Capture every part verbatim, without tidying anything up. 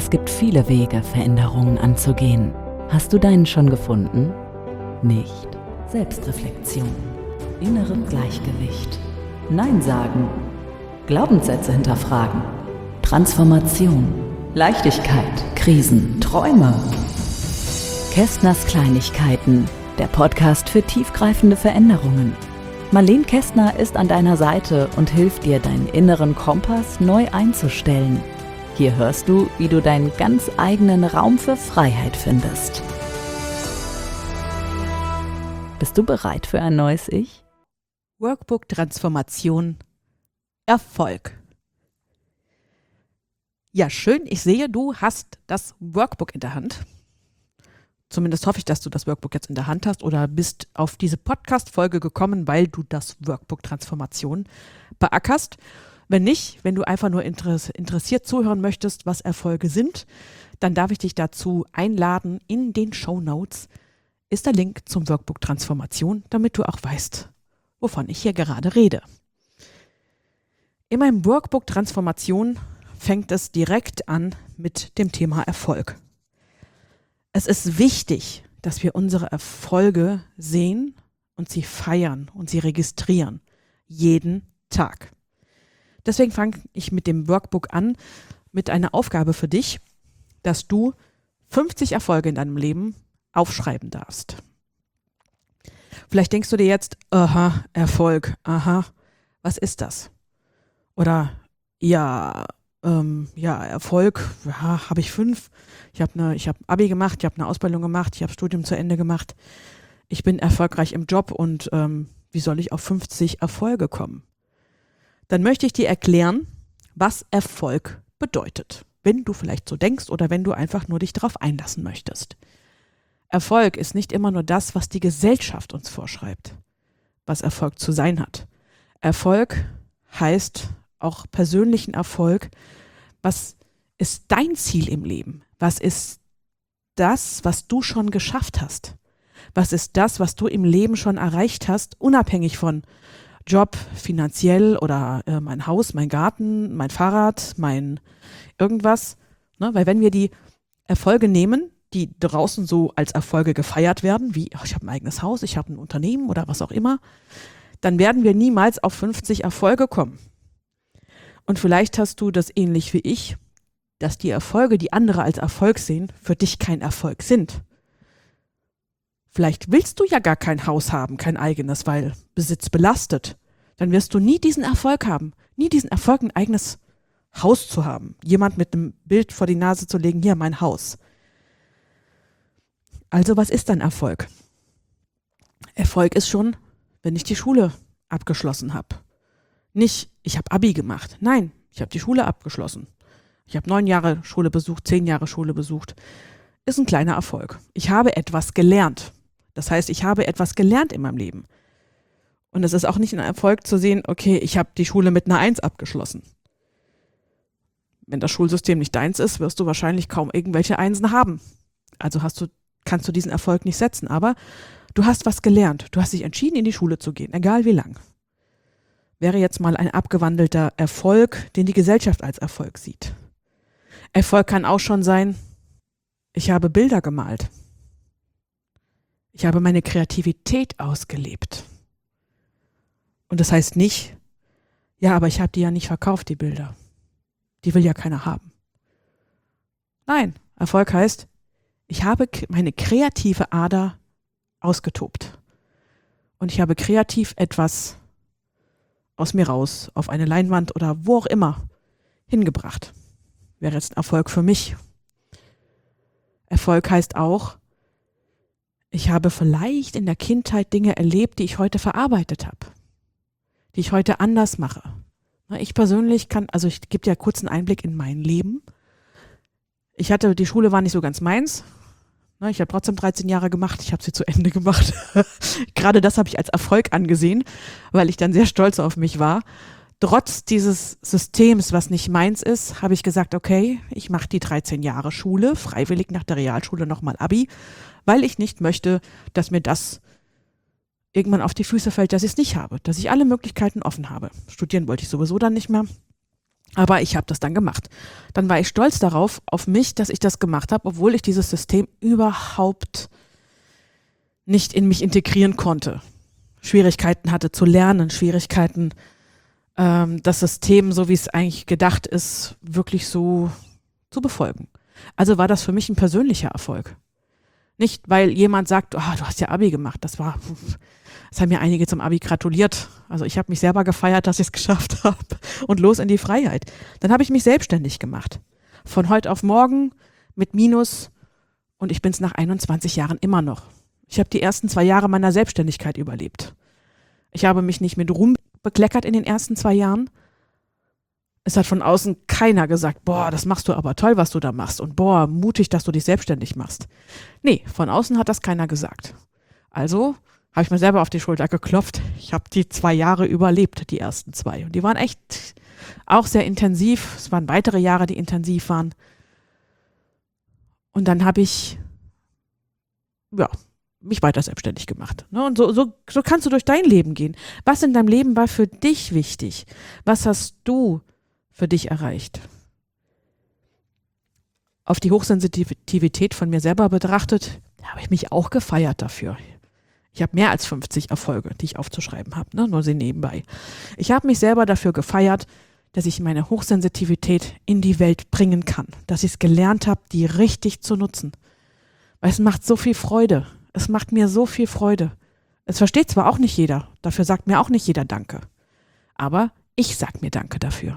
Es gibt viele Wege, Veränderungen anzugehen. Hast du deinen schon gefunden? Nicht. Selbstreflexion, innere Gleichgewicht, Nein sagen, Glaubenssätze hinterfragen, Transformation, Leichtigkeit, Krisen, Träume. Kästners Kleinigkeiten, der Podcast für tiefgreifende Veränderungen. Marlene Kästner ist an deiner Seite und hilft dir, deinen inneren Kompass neu einzustellen. Hier hörst du, wie du deinen ganz eigenen Raum für Freiheit findest. Bist du bereit für ein neues Ich? Workbook Transformation Erfolg. Ja, schön, ich sehe, du hast das Workbook in der Hand. Zumindest hoffe ich, dass du das Workbook jetzt in der Hand hast oder bist auf diese Podcast-Folge gekommen, weil du das Workbook Transformation beackerst. Wenn nicht, wenn du einfach nur interessiert zuhören möchtest, was Erfolge sind, dann darf ich dich dazu einladen. In den Shownotes ist der Link zum Workbook Transformation, damit du auch weißt, wovon ich hier gerade rede. In meinem Workbook Transformation fängt es direkt an mit dem Thema Erfolg. Es ist wichtig, dass wir unsere Erfolge sehen und sie feiern und sie registrieren. Jeden Tag. Deswegen fange ich mit dem Workbook an, mit einer Aufgabe für dich, dass du fünfzig Erfolge in deinem Leben aufschreiben darfst. Vielleicht denkst du dir jetzt, aha, Erfolg, aha, was ist das? Oder ja, ähm, ja, Erfolg, ja, habe ich fünf. Ich habe eine, ich habe Abi gemacht, ich habe eine Ausbildung gemacht, ich habe Studium zu Ende gemacht. Ich bin erfolgreich im Job und ähm, wie soll ich auf fünfzig Erfolge kommen? Dann möchte ich dir erklären, was Erfolg bedeutet, wenn du vielleicht so denkst oder wenn du einfach nur dich darauf einlassen möchtest. Erfolg ist nicht immer nur das, was die Gesellschaft uns vorschreibt, was Erfolg zu sein hat. Erfolg heißt auch persönlichen Erfolg. Was ist dein Ziel im Leben? Was ist das, was du schon geschafft hast? Was ist das, was du im Leben schon erreicht hast, unabhängig von Job, finanziell oder äh, mein Haus, mein Garten, mein Fahrrad, mein irgendwas? Ne? Weil wenn wir die Erfolge nehmen, die draußen so als Erfolge gefeiert werden, wie ach, ich habe ein eigenes Haus, ich habe ein Unternehmen oder was auch immer, dann werden wir niemals auf fünfzig Erfolge kommen. Und vielleicht hast du das ähnlich wie ich, dass die Erfolge, die andere als Erfolg sehen, für dich kein Erfolg sind. Vielleicht willst du ja gar kein Haus haben, kein eigenes, weil Besitz belastet. Dann wirst du nie diesen Erfolg haben, nie diesen Erfolg, ein eigenes Haus zu haben. Jemand mit einem Bild vor die Nase zu legen, hier mein Haus. Also was ist dann Erfolg? Erfolg ist schon, wenn ich die Schule abgeschlossen habe. Nicht, ich habe Abi gemacht. Nein, ich habe die Schule abgeschlossen. Ich habe neun Jahre Schule besucht, zehn Jahre Schule besucht. Ist ein kleiner Erfolg. Ich habe etwas gelernt. Das heißt, ich habe etwas gelernt in meinem Leben. Und es ist auch nicht ein Erfolg zu sehen, okay, ich habe die Schule mit einer Eins abgeschlossen. Wenn das Schulsystem nicht deins ist, wirst du wahrscheinlich kaum irgendwelche Einsen haben. Also hast du, kannst du diesen Erfolg nicht setzen. Aber du hast was gelernt. Du hast dich entschieden, in die Schule zu gehen, egal wie lang. Wäre jetzt mal ein abgewandelter Erfolg, den die Gesellschaft als Erfolg sieht. Erfolg kann auch schon sein, ich habe Bilder gemalt. Ich habe meine Kreativität ausgelebt. Und das heißt nicht, ja, aber ich habe die ja nicht verkauft, die Bilder. Die will ja keiner haben. Nein, Erfolg heißt, ich habe meine kreative Ader ausgetobt. Und ich habe kreativ etwas aus mir raus, auf eine Leinwand oder wo auch immer, hingebracht. Wäre jetzt ein Erfolg für mich. Erfolg heißt auch, ich habe vielleicht in der Kindheit Dinge erlebt, die ich heute verarbeitet habe, die ich heute anders mache. Ich persönlich kann, also ich gebe dir kurz einen Einblick in mein Leben. Ich hatte, die Schule war nicht so ganz meins. Ich habe trotzdem dreizehn Jahre gemacht, ich habe sie zu Ende gemacht. Gerade das habe ich als Erfolg angesehen, weil ich dann sehr stolz auf mich war. Trotz dieses Systems, was nicht meins ist, habe ich gesagt, okay, ich mache die dreizehn Jahre Schule, freiwillig nach der Realschule nochmal Abi, weil ich nicht möchte, dass mir das irgendwann auf die Füße fällt, dass ich es nicht habe, dass ich alle Möglichkeiten offen habe. Studieren wollte ich sowieso dann nicht mehr. Aber ich habe das dann gemacht. Dann war ich stolz darauf, auf mich, dass ich das gemacht habe, obwohl ich dieses System überhaupt nicht in mich integrieren konnte. Schwierigkeiten hatte zu lernen, Schwierigkeiten, ähm, das System, so wie es eigentlich gedacht ist, wirklich so zu befolgen. Also war das für mich ein persönlicher Erfolg. Nicht, weil jemand sagt, oh, du hast ja Abi gemacht. Das war, das haben mir einige zum Abi gratuliert. Also ich habe mich selber gefeiert, dass ich es geschafft habe und los in die Freiheit. Dann habe ich mich selbstständig gemacht. Von heute auf morgen mit Minus und ich bin es nach einundzwanzig Jahren immer noch. Ich habe die ersten zwei Jahre meiner Selbstständigkeit überlebt. Ich habe mich nicht mit Ruhm bekleckert in den ersten zwei Jahren. Es hat von außen keiner gesagt, boah, das machst du aber toll, was du da machst und boah, mutig, dass du dich selbstständig machst. Nee, von außen hat das keiner gesagt. Also habe ich mir selber auf die Schulter geklopft. Ich habe die zwei Jahre überlebt, die ersten zwei. Und die waren echt auch sehr intensiv. Es waren weitere Jahre, die intensiv waren. Und dann habe ich, ja, mich weiter selbstständig gemacht. Ne? Und so, so, so kannst du durch dein Leben gehen. Was in deinem Leben war für dich wichtig? Was hast du für dich erreicht? Auf die Hochsensitivität von mir selber betrachtet, habe ich mich auch gefeiert dafür. Ich habe mehr als fünfzig Erfolge, die ich aufzuschreiben habe, ne? Nur sie nebenbei. Ich habe mich selber dafür gefeiert, dass ich meine Hochsensitivität in die Welt bringen kann, dass ich es gelernt habe, die richtig zu nutzen. Weil es macht so viel Freude. Es macht mir so viel Freude. Es versteht zwar auch nicht jeder, dafür sagt mir auch nicht jeder Danke. Aber ich sag mir Danke dafür.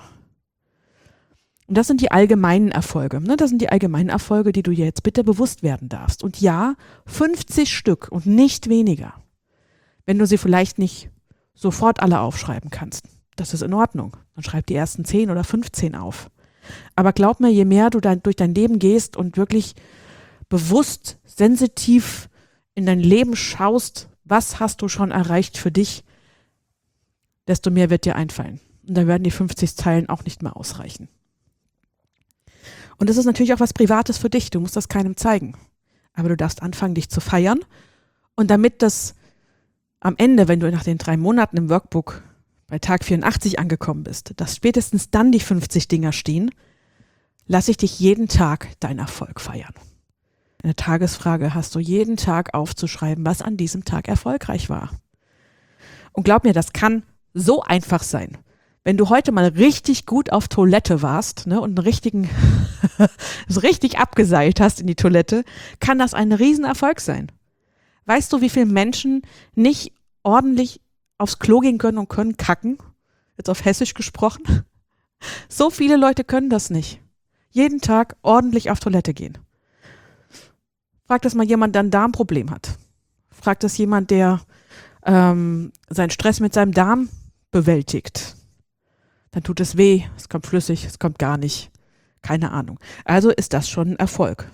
Und das sind die allgemeinen Erfolge. Ne? Das sind die allgemeinen Erfolge, die du dir jetzt bitte bewusst werden darfst. Und ja, fünfzig Stück und nicht weniger. Wenn du sie vielleicht nicht sofort alle aufschreiben kannst, das ist in Ordnung. Dann schreib die ersten zehn oder fünfzehn auf. Aber glaub mir, je mehr du dann durch dein Leben gehst und wirklich bewusst, sensitiv in dein Leben schaust, was hast du schon erreicht für dich, desto mehr wird dir einfallen. Und dann werden die fünfzig Zeilen auch nicht mehr ausreichen. Und das ist natürlich auch was Privates für dich. Du musst das keinem zeigen. Aber du darfst anfangen, dich zu feiern. Und damit das am Ende, wenn du nach den drei Monaten im Workbook bei Tag vierundachtzig angekommen bist, dass spätestens dann die fünfzig Dinger stehen, lasse ich dich jeden Tag deinen Erfolg feiern. In der Tagesfrage hast du jeden Tag aufzuschreiben, was an diesem Tag erfolgreich war. Und glaub mir, das kann so einfach sein. Wenn du heute mal richtig gut auf Toilette warst, ne, und einen richtigen, so richtig abgeseilt hast in die Toilette, kann das ein Riesenerfolg sein. Weißt du, wie viele Menschen nicht ordentlich aufs Klo gehen können und können kacken? Jetzt auf Hessisch gesprochen. So viele Leute können das nicht. Jeden Tag ordentlich auf Toilette gehen. Frag das mal jemand, der ein Darmproblem hat. Frag das jemand, der ähm, seinen Stress mit seinem Darm bewältigt. Dann tut es weh, es kommt flüssig, es kommt gar nicht. Keine Ahnung. Also ist das schon ein Erfolg.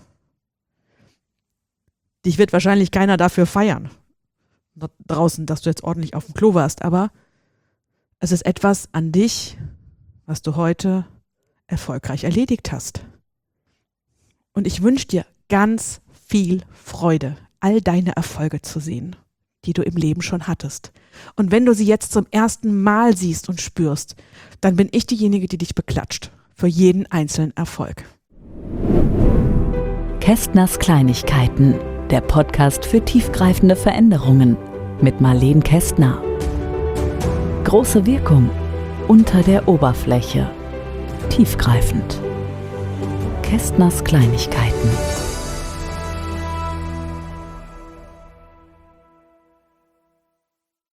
Dich wird wahrscheinlich keiner dafür feiern, dort draußen, dass du jetzt ordentlich auf dem Klo warst, aber es ist etwas an dich, was du heute erfolgreich erledigt hast. Und ich wünsche dir ganz viel Freude, all deine Erfolge zu sehen, die du im Leben schon hattest. Und wenn du sie jetzt zum ersten Mal siehst und spürst, dann bin ich diejenige, die dich beklatscht für jeden einzelnen Erfolg. Kästners Kleinigkeiten, der Podcast für tiefgreifende Veränderungen mit Marlene Kästner. Große Wirkung unter der Oberfläche. Tiefgreifend. Kästners Kleinigkeiten.